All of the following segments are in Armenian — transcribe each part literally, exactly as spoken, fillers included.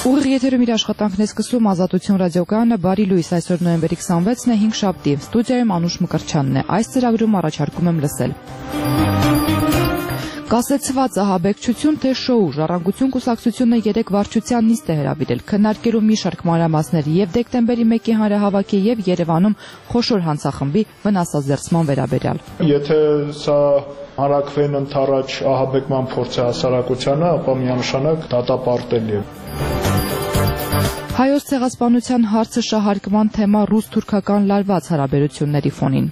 Ուղիղ եթերում իր աշխատանքն է սկսում Ազատություն ռադիոկայանը, բարի լույս, այսօր նոյեմբերի քսանվեցն է, հինգշաբթի, ստուդիայում Անուշ Մկրտչյանն է, այս ծրագրում առաջարկում եմ լսել։ Կասեցված ահաբեկչություն թե շոու, Ժառանգություն կուսակցությունը երեկ վարչության նիստ է հրավիրել, քննարկելու մի շարք մանրամասներ եւ դեկտեմբերի մեկի հանրահավաքի եւ Երևանում խոշոր հանցախմբի վնասազերծման վերաբերյալ։ Եթե սա հարակվեն ընդառաջ ահաբեկման փորձի հասարակությանը, ապա միանշանակ դատապարտելի է։ Հայոց ցեղասպանության հարցը շահարկման թեմա ռուս-թուրքական լարված հարաբերությունների ֆոնին։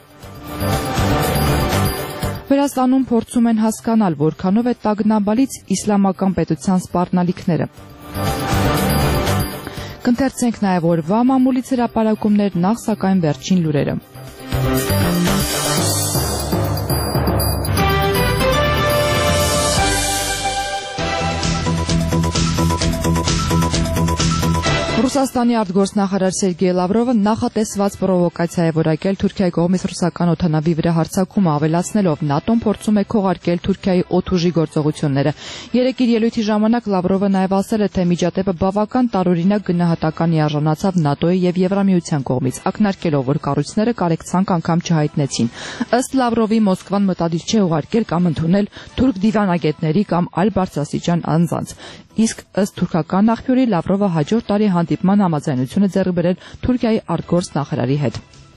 Վրաստանում փորձում են հասկանալ, որքանով է տագնապալից իսլամական պետության սպառնալիքները։ Կընթերցենք նաև օրվա մամուլից հրապարակումներ, նախ սակայն վերջին լուրերը։ Ռուսաստանի արտգործնախարար Սերգեյ Լավրովը նախատեսված պրովոկացիա է որակել Թուրքիայի կողմից ռուսական օդանավի վրա հարձակումը, ավելացնելով ՆԱՏՕ-ն փորձում է քողարկել Թուրքիայի օդուժի գործողությունները։ Երեկ իր ելույթի ժամանակ Լավրովը նաև ասել է, թե միջադեպը բավական տարօրինակ գնահատականի արժանացավ ՆԱՏՕ-ի եւ Եվրամիության կողմից, ակնարկելով, որ կառույցները կարեկցանք անգամ չհայտնեցին։ Ըստ Լավրովի, Մոսկվան մտադիր չէ ուղարկել կամ ընդունել թուրք դիվանագետների կամ այլ բարձրաստիճան անձանց։ Իսկ ըստ թուրքական աղբյուրի Լավրովը հաջորդ տարի հանդիպման համաձայնություն է ձեռք բերել Թուրքիայի արտգործնախարարի հետ։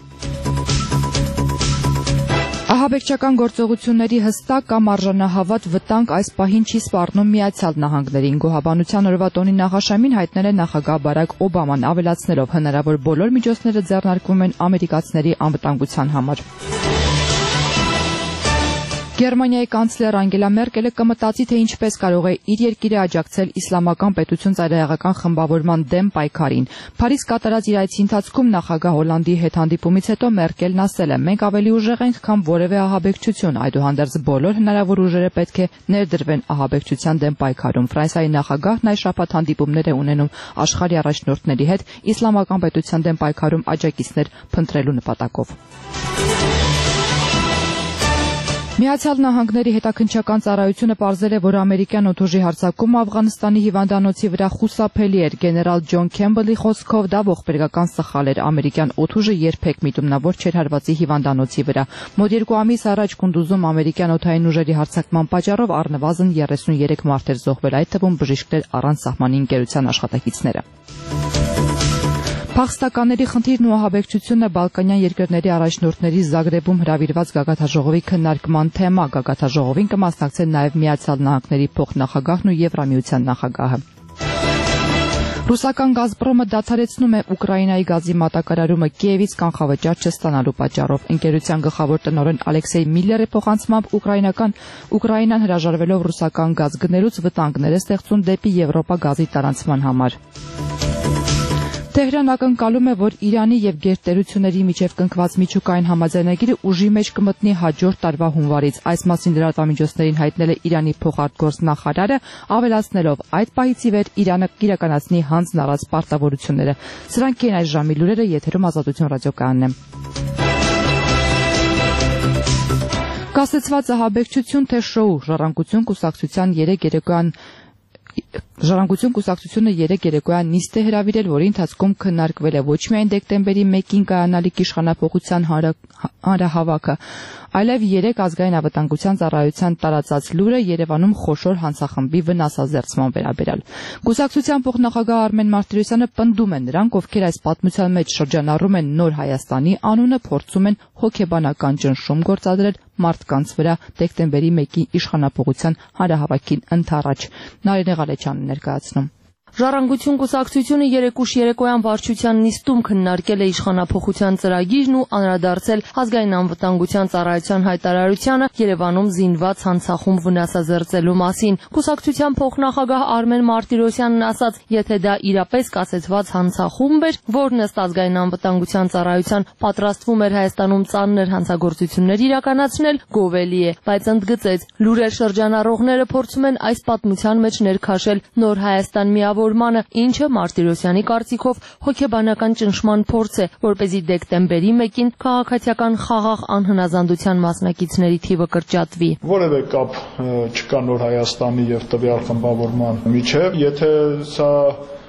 Ահաբեկչական գործողությունների հստակ կամ արժանահավատ վտանգ այս պահին չի սպառնում Միացյալ Նահանգներին։ Գոհաբանության օրվա տոնի նախաշեմին հայտնել է նախագահ Բարակ Օբաման, ավելացնելով, հնարավոր բոլոր միջոցները ձեռնարկվում են ամերիկացիների անվտանգության համար։ Գերմանիայի կանցլեր Անգելա Մերկելը կմտածի, թե ինչպես կարող է իր երկիրը աջակցել իսլամական պետություն ծայրահեղական խմբավորման դեմ պայքարին։ Փարիզ կատարած իր այցի ընթացքում նախագահ Հոլանդի հետ հանդիպումից հետո Մերկելն ասել է. «Մենք ավելի ուժեղ ենք, քան որևէ ահաբեկչություն, այդուհանդերձ բոլոր հնարավոր ուժերը պետք է ներդրվեն ահաբեկչության դեմ պայքարում»։ Ֆրանսիայի նախագահն այս շաբաթ հանդիպումներ է ունենում աշխարհի առաջնորդների հետ իսլամական պետության դեմ պայքարում աջակիցներ փնտրելու նպատակով։ Միացյալ Նահանգների հետաքննչական ծառայությունը պարզել է, որ ամերիկյան օդուժի հարձակումը Աֆղանստանի հիվանդանոցի վրա խուսափելի էր։ Գեներալ Ջոն Քեմբելի խոսքով դա ողբերգական սխալ էր։ Ամերիկյան օդուժը երբեք միտումնավոր չէր հարվածի հիվանդանոցի վրա։ Մոտ երկու ամիս առաջ Կունդուզում ամերիկյան օդային ուժերի հարձակման պատճառով առնվազն երեսունյերեք մարդ էր զոհվել, այդ թվում բժիշկներ առանց սահմանի ընկերության աշխատակիցները։ Փախստականների խնդիրն ու ահաբեկչությունը Բալկանյան երկրների առաջնորդների Զագրեբում հրավիրված գագաթաժողովի քննարկման թեմա։ Գագաթաժողովին կմասնակցեն նաև Միացյալ Նահանգների փոխնախագահն ու Եվրամիության նախագահը։ Ռուսական Գազպրոմը դադարեցնում է Ուկրաինայի գազի մատակարարումը Կիևից կանխավճար չստանալու պատճառով։ Ընկերության գլխավոր տնօրեն Ալեքսեյ Միլլերի փոխանցմամբ Ուկրաինական Ուկրաինան հրաժարվելով ռուսական գազ գնելուց վտանգներ է ստեղծում դեպի Եվրոպա գազի տարանցման համար։ Թեհրան ակնկալում է, որ Իրանի եւ գերտերությունների միջև կնքված միջուկային համաձայնագիրը ուժի մեջ կմտնի հաջորդ տարվա հունվարից։ Այս մասին լրատվամիջոցներին հայտնել է Իրանի փոխարտգործնախարարը, ավելացնելով, այդ պահից ի վեր Իրանը կիրականացնի հանձն առած պարտավորությունները։ Սրանք են այս ժամի լուրերը, եթերում Ազատություն ռադիոկայանն է։ Կասեցված ահաբեկչություն թե շոու, Ժառանգություն կուսակցության երեք երեկոյան Ժառանգություն կուսակցությունը երեկ երեկոյան նիստ է հրավիրել, որի ընթացքում քննարկվել է ոչ միայն դեկտեմբերի մեկին կայանալիք իշխանափոխության հանրահավաքը, այլև երեք ազգային անվտանգության ծառայության տարածած լուրը Երևանում խոշոր հանցախմբի վնասազերծման վերաբերյալ։ Կուսակցության փոխնախագահ Արմեն Մարտիրոսյանը պնդում է, նրանք, ովքեր այս պատմության մեջ շրջանառում են Նոր Հայաստանի անունը, փորձում են հոգեբանական ճնշում գործադրել մարդկանց վրա դեկտեմբերի մեկի իշխանափոխության հանրահավաքին ընդառաջ։ Նարինե Ղալեչյանն ներկայացնում։ Ժառանգություն կուսակցությունը երեկուշ երեկոյան վարչության նիստում քննարկել է իշխանափոխության ծրագիրն ու անդրադարձել ազգային անվտանգության ծառայության հայտարարությանը Երևանում զինված հանցախումբ վնասազերծելու մասին։ Կուսակցության փոխնախագահ Արմեն Մարտիրոսյանն ասաց, եթե դա իրապես կասեցված հանցախումբ էր, որն ըստ ազգային անվտանգության ծառայության պատրաստվում էր Հայաստանում ծանր հանցագործություններ իրականացնել, գովելի է, բայց ընդգծեց, լուրեր շրջանառողները փորձում են այս պատմության մեջ ներքաշել Նոր Հայաստան միավոր ինչը Մարտիրոսյանի կարծիքով հոգեբանական ճնշման փորձ է, որպեսզի դեկտեմբերի մեկին քաղաքացիական խաղաղ անհնազանդության մասնակիցների թիվը կրճատվի։ Որևէ կապ չկա Նոր Հայաստանի եւ տվյալ խմբավորման միջև, եթե սա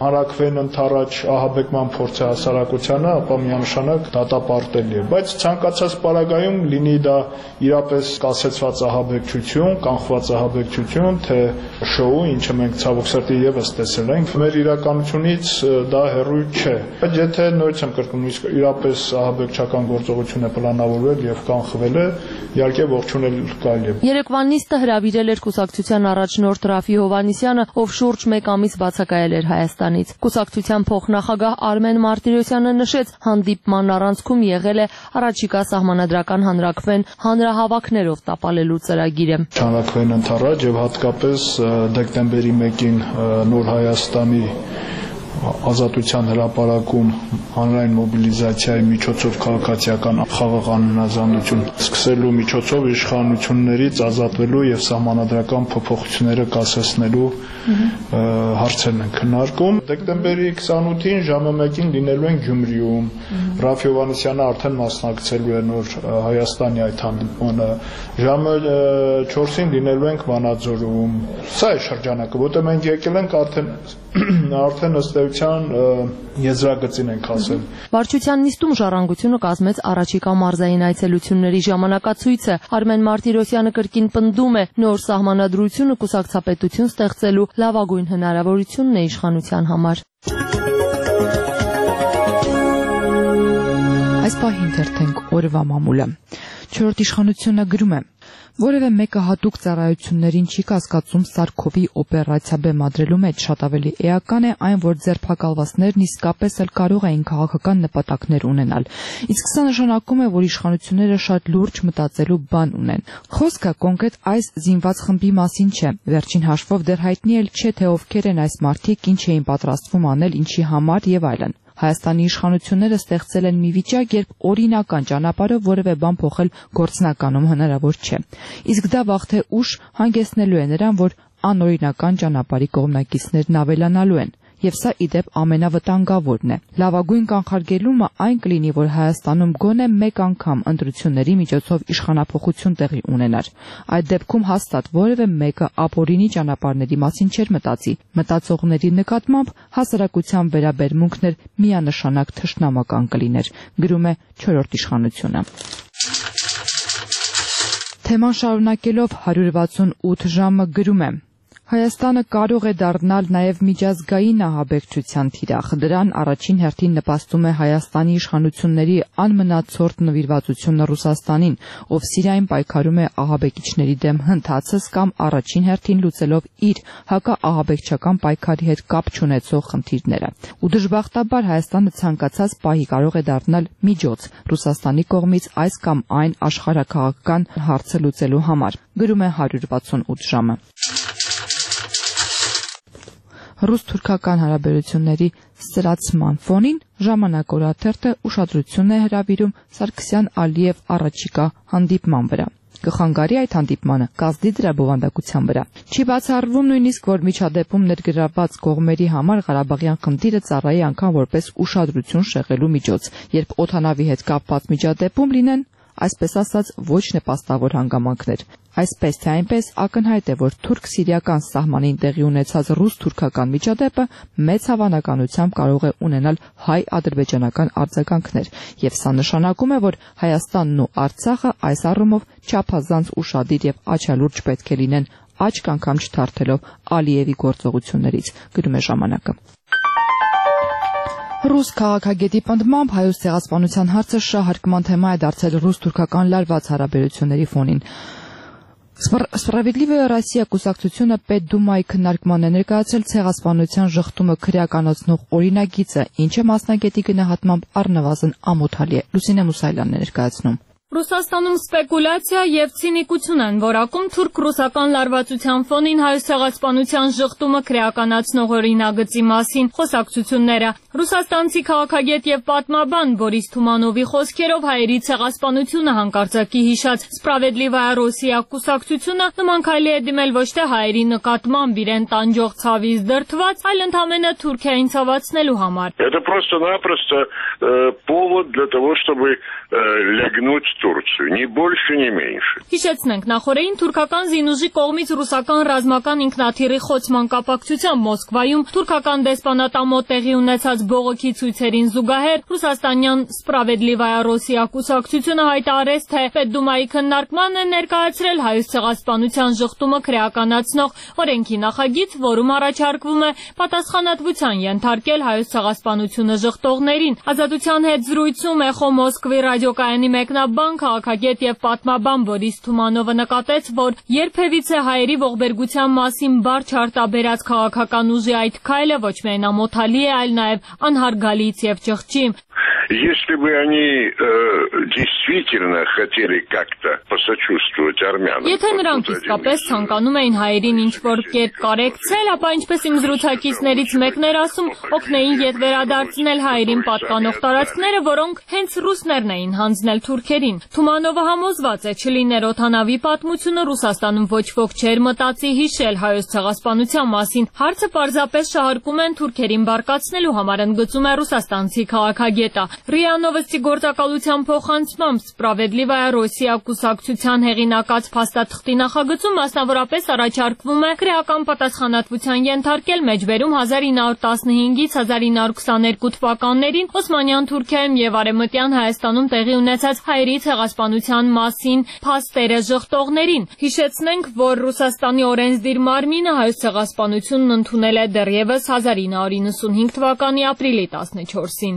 հանրաքվեն ընթառաջ ահաբեկման փորձ է հասարակությանը, ապա միանշանակ դատապարտելի է, բայց ցանկացած պարագայում լինի դա իրապես կասեցված ահաբեկչություն, կանխված ահաբեկչություն, թե շոու, ինչը մենք ցավոք սրտի եւս տեսել ենք, մեր իրականությունից դա հեռու չէ։ Բայց եթե նույնիսկ եմ կրկնում, իսկ իրապես ահաբեկչական գործողություն է պլանավորվել եւ կանխվել է, իհարկե ողջունել կարելի է։ Երեկվան նիստը հրավիրել էր կուսակցության առաջնորդ Ռաֆի Հովհաննիսյանը, ով շուրջ մեկ ամիս բացակայել էր Հայաստանից։ Կուսակցության փոխնախագահ Արմեն Մարտիրոսյանը նշեց, հանդիպման առանցքում եղել է առաջիկա սահմանադրական հանրաքվեն հանրահավաքներով տապալելու ծրագիրը։ Հանրաքվեն ընթառաջ եւ հատկապես դեկտեմբերի մեկին Նոր Հայաստանի ազատության հրապարակում հանրային մոբիլիզացիայի միջոցով քաղաքացիական խաղաղ անհնազանդություն սկսելու միջոցով իշխանություններից ազատվելու եւ սահմանադրական փոփոխությունները կասեցնելու հարցերն են քննարկում։ Դեկտեմբերի քսանութին ժամը մեկին լինելու են Գյումրիում։ Ռաֆի Հովհաննիսյանը արդեն մասնակցելու է Նոր Հայաստանի այդ հանդիպմանը։ Ժամը չորսին լինելու ենք Վանաձորում։ Սա է շրջանակը, որտեղ մենք եկել ենք արդեն արդեն ըստ էության եզրագծին ենք ասել։ Վարչության նիստում ժառանգությունը կազմեց առաջիկա մարզային այցելությունների ժամանակացույցը։ Արմեն Մարտիրոսյանը կրկին պնդում է, նոր սահմանադրությունը կուսակցապետություն ստեղծելու լավագույն հնարավորությունն է իշխանության համար։ Այս պահին թերթենք օրվա մամուլը։ Չորրորդ իշխանությունը գրում է. Որևէ մեկը հատուկ ծառայություններին չի կասկածում Սարքովի օպերացիա բեմադրելու մեջ, շատ ավելի էական է այն, որ ձերբակալվածներն իսկապես էլ կարող էին քաղաքական նպատակներ ունենալ։ Իսկ սա նշանակում է, որ իշխանությունները շատ լուրջ մտածելու բան ունեն։ Խոսքը կոնկրետ այս զինված խմբի մասին չէ։ Վերջին հաշվով դեռ հայտնի էլ չէ, թե ովքեր են այս մարդիկ, ինչ էին պատրաստվում անել, ինչի համար եւ այլն։ Հայաստանի իշխանությունները ստեղծել են մի վիճակ, երբ օրինական ճանապարհով որևէ բան փոխել գործնականում հնարավոր չէ։ Իսկ դա վաղ թե ուշ հանգեցնելու է նրան, որ անօրինական ճանապարհի կողմնակիցներն ավելանալու են։ Եվ սա ի դեպ ամենավտանգավորն է։ Լավագույն կանխարգելումը այն կլինի, որ Հայաստանում գոնե մեկ անգամ ընտրությունների միջոցով իշխանափոխություն տեղի ունենար։ Այդ դեպքում հաստատ որևէ մեկը ապօրինի ճանապարհների մասին չէր մտածի։ Մտածողների նկատմամբ հասարակության վերաբերմունքն էր միանշանակ թշնամական կլիներ, գրում է չորրորդ իշխանությունը։ Թեման շարունակելով հարյուր վաթսունութ ժամը գրում է. Հայաստանը կարող է դառնալ նաև միջազգային ահաբեկչության թիրախ։ Դրան առաջին հերթին նպաստում է Հայաստանի իշխանությունների անմնացորդ նվիրվածությունը Ռուսաստանին, ով Սիրիայում պայքարում է ահաբեկիչների դեմ հնդածս կամ առաջին հերթին լուծելով իր հակաահաբեկչական պայքարի հետ կապ չունեցող խնդիրները։ Ու դժբախտաբար Հայաստանը ցանկացած պահի կարող է դառնալ միջոց Ռուսաստանի կողմից այս կամ այն աշխարհաքաղաքական հարցը լուծելու համար, գրում է հարյուր վաթսունութ ժամը։ Ռուս-թուրքական հարաբերությունների սրացման ֆոնին Ժամանակ օրաթերթը ուշադրություն է հրավիրում Սարգսյան-Ալիև առաջիկա հանդիպման վրա։ Կխանգարի այդ հանդիպմանը կազդի դրա բովանդակության վրա։ Չի բացառվում նույնիսկ, որ միջադեպում ներգրավված կողմերի համար Ղարաբաղյան խնդիրը ծառայի անգամ որպես ուշադրություն շեղելու միջոց, երբ օդանավի հետ կապված միջադեպում լինեն, այսպես ասած, ոչ նպաստավոր հանգամանքներ։ Այսպես թե այնպես ակնհայտ է, որ թուրք-սիրիական սահմանին տեղի ունեցած ռուս-թուրքական միջադեպը մեծ հավանականությամբ կարող է ունենալ հայ-ադրբեջանական արձագանքներ, եւ սա նշանակում է, որ Հայաստանն ու Արցախը այս առումով չափազանց ուշադիր եւ աչալուրջ պետք է լինեն, աչք անգամ չթարթելով Ալիևի գործողություններից, գրում է ժամանակը։ Ռուս քաղաքագետի պնդմամբ Հայոց ցեղասպանության հարցը շահարկման թեմա է դարձել ռուս-թուրքական լարված հարաբերությունների ֆոնին։ Սպրավիդլիվая Ռոսիա կուսակցությունը Պետդումայի քննարկման է ներկայացրել ցեղասպանության ժխտումը քրեականացնող օրինագիծը, ինչը մասնագետի գնահատմամբ առնվազն ամոթալի է։ Լուսինե Մուսայելյանն է ներկայացնում։ Ռուսաստանում սպեկուլյացիա եւ ցինիկություն են որակում թուրք-ռուսական լարվածության ֆոնին հայոց ցեղասպանության ժխտումը քրեականացնող օրինագծի մասին խոսակցությունները։ Ռուսաստանցի քաղաքագետ եւ պատմաբան Բորիս Թումանովի խոսքերով հայերի ցեղասպանությունը հանկարծակի հիշած Սպրավեդլիվая Ռոսիա կուսակցությունը նման քայլի է դիմել ոչ թե հայերի նկատմամբ իրեն տանջող ցավից դրդված, այլ ընդհանրապես Թուրքիային ցավացնելու համար։ Это просто-напросто повод для того, чтобы лягнуть Турцию, ни больше, ни меньше. Հիշեցնենք, նախորդին թուրքական զինուժի կողմից ռուսական ռազմական ինքնաթիռի խոցման կապակցությամբ Մոսկվայում թուրքական դեսպանատամոտ տեղի ունեցած բողոքի ցույցերին զուգահեռ ռուսաստանյան Սպրավեդլիվայա Ռոսիա կուսակցությունը հայտարարեց, թե Պետդումայի քննարկման է ներկայացրել հայոց ցեղասպանության ժխտումը քրեականացնող օրենքի նախագիծ, որում առաջարկվում է պատասխանատվության ենթարկել հայոց ցեղասպանությունը ժխտողներին։ Ազատության հետ զրույցում Էխո Մոսկվի ռադիոկայանի մեկնաբան, քաղաքագետ եւ պատմաբան Բորիս Թումանովը նկատեց, որ երբևիցե հայերի ողբերգության մասին բարձ արտաբերած քաղաքական ուժի այդ քայլը ոչ միայն ամոթալի է, այլ նաեւ անհարգալից եւ ճղճի։ Если бы они э, действительно хотели как-то посочувствовать армянам... Եթե նրանք իսկապես ցանկանում էին հայերին ինչ-որ կերպ կարեկցել, ապա ինչպես իմ զրուցակիցներից մեկն էր ասում, օգնեին ետ վերադարձնել հայերին պատկանող տարածքները, որոնք հենց ռուսներն էին հանձնել թուրքերին։ Թումանովը համոզված է, չլիներ օդանավի պատմությունը, Ռուսաստանում ոչ ոք չէր մտածի հիշել հայոց ցեղասպանության մասին։ Հարցը պարզապես շահարկում են թուրքերին բարկացնելու համար, ընդգծում է ռուսաստանցի քաղաքագետը։ ՌԻԱ Նովոստի գործակալության փոխանցմամբ Սպրավեդլիվայա Ռոսիա կուսակցության հեղինակած փաստաթղթի նախագծում մասնավորապես առաջարկվում է քրեական պատասխանատվության ենթարկել մեջբերում հազար ինը հարյուր տասնհինգից հազար ինը հարյուր քսաներկու թվականներին Օսմանյան Թուրքիայում եւ Արևմտյան Հայաստանում տեղի ունեցած հայերի ցեղասպանության մասին փաստերը ժխտողներին։ Հիշեցնենք, որ Ռուսաստանի օրենսդիր մարմինը հայոց ցեղասպանությունն ընդունել է դեռևս հազար ինը հարյուր իննսունհինգ թվականի ապրիլի տասնչորսին։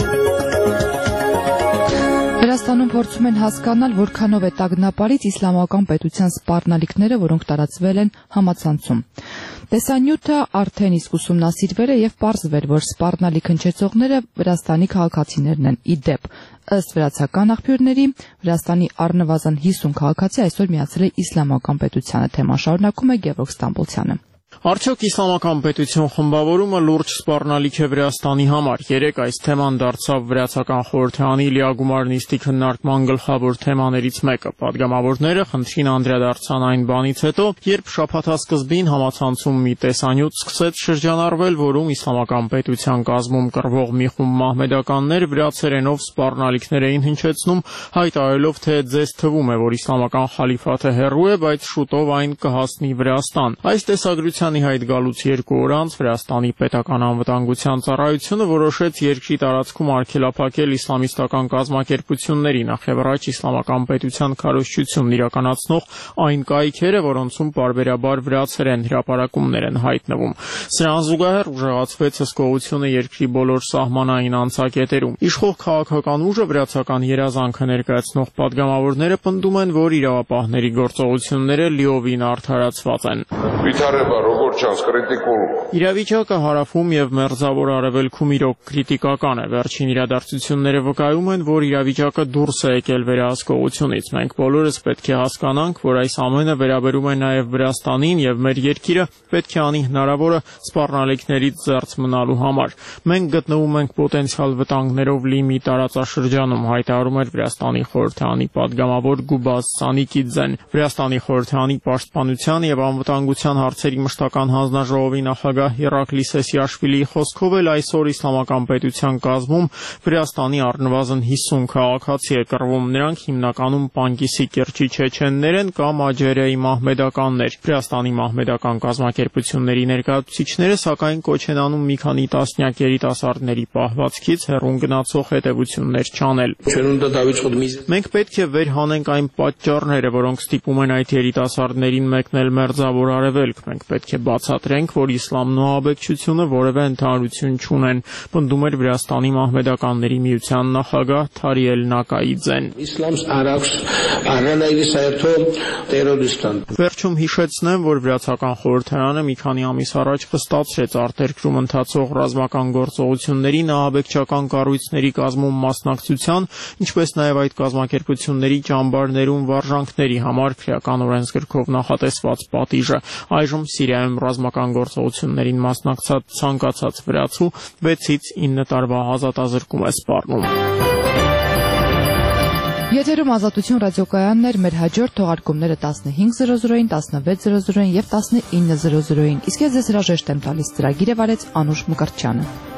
Վրաստանում փորձում են հասկանալ, որքանով է տագնապարից իսլամական պետության սպառնալիքները, որոնք տարածվել են համացանցում։ Տեսանյութը արդեն իսկ ուսումնասիրվել է եւ պարզվել, որ սպառնալիք հնչեցողները Վրաստանի քաղաքացիներն են։ Ի դեպ, ըստ վրացական աղբյուրների, Վրաստանի առնվազն հիսուն քաղաքացի այսօր միացել է իսլամական պետությանը, թեման շարունակում է Գևորգ Ստամբոլցյանը։ Արդյոք իսլամական պետություն խմբավորումը լուրջ սպառնալիք է Վրաստանի համար։ Երեկ այս թեման դարձավ վրացական խորհրդարանի լիագումար նիստի քննարկման գլխավոր թեմաներից մեկը։ Պատգամավորները խնդրին անդրադարձան այն բանից հետո, երբ շաբաթասկզբին համացանցում մի տեսանյութ սկսեց շրջանառվել, որում իսլամական պետության կազմում կռվող մի խումբ մահմեդականներ վրացերենով սպառնալիքներ էին հնչեցնում, հայտարարելով, թե ձեզ թվում է, որ իսլամական խալիֆաթը հեռու է, բայց շուտով այն կհասնի Վրաստան։ Այս տեսագրության հայտ գալուց երկու օր անց Վրաստանի պետական անվտանգության ծառայությունը որոշեց երկրի տարածքում արգելափակել իսլամիստական կազմակերպությունների, նախևառաջ իսլամական պետության քարոզչությունն իրականացնող այն կայքերը, որոնցում պարբերաբար վրացերեն հրապարակումներ են հայտնվում։ Սրան զուգահեռ ուժեղացվեց հսկողությունը երկրի բոլոր սահմանային անցակետերում։ Իշխող քաղաքական ուժը վրացական երազանքը ներկայացնող պատգամավորները պնդում են, որ իրավապահների գործողությունները լիովին արդարացված են։ Իրավիճակը հարավում եւ մերձավոր արևելքում իրոք քրիտիկական է։ Վերջին իրադարձությունները վկայում են, որ իրավիճակը դուրս է եկել վերահսկողությունից։ Մենք բոլորս պետք է հասկանանք, որ այս ամենը վերաբերում է նաեւ Վրաստանին եւ մեր երկիրը պետք է անի հնարավորը սպառնալիքներից զերծ մնալու համար։ Մենք գտնվում ենք պոտենցիալ վտանգներով լի մի տարածաշրջանում, հայտարարում էր Վրաստանի խորհրդարանի պատգամավոր Գուբազ Սանիկիդզեն։ Վրաստանի խորհրդարանի պաշտպանության եւ անվտանգության հարցերի մշտական հանձնաժողովի նախագահ Իրակլի Սեսիաշվիլիի խոսքով էլ այսօր իսլամական պետության կազմում Վրաստանի առնվազն հիսուն քաղաքացի է կռվում։ Նրանք հիմնականում Պանկիսի կիրճի չեչեններ են կամ Աջերիայի մահմեդականներ։ Վրաստանի մահմեդական կազմակերպությունների ներկայացուցիչները սակայն կոչ են անում մի քանի տասնյակ երիտասարդների պահվածքից հեռուն գնացող հետևություններ չանել։ Մենք պետք է վեր հանենք այն պատճառները, որոնք ստիպում են այդ երիտասարդներին մեկնել մերձավոր արևելք։ Մենք պետք է բացատրենք, որ իսլամն ու ահաբեկչությունը որևէ ընդհանրություն չունեն, պնդում էր Վրաստանի մահմեդականների միության նախագահ Թարիել Նակաիձեն։ Վերջում հիշեցնեմ, որ Վրացական խորհրդարանը մի քանի ամիս առաջ խստացրեց արտերկրում ընթացող ռազմական գործողություններին ահաբեկչական կառույցների կազմում մասնակցության, ինչպես նաև այդ կազմակերպությունների ճամբարներում վարժանքների համար քրեական օրենսգրքով նախատեսված պատիժը։ Այժմ Սիրիայում ռազմական գործողություններին մասնակցած ցանկացած վրացու վեցից ինը տարվա ազատազրկում է սպառնում։ Եթերում Ազատություն ռադիոկայանն էր, մեր հաջորդ թողարկումները տասնհինգ զրո զրոին, տասնվեց զրո զրոին եւ տասնինը զրո զրոին։ Իսկ ես ձեզ հրաժեշտ եմ տալիս, ծրագիրը վարեց Անուշ Մկրտչյանը։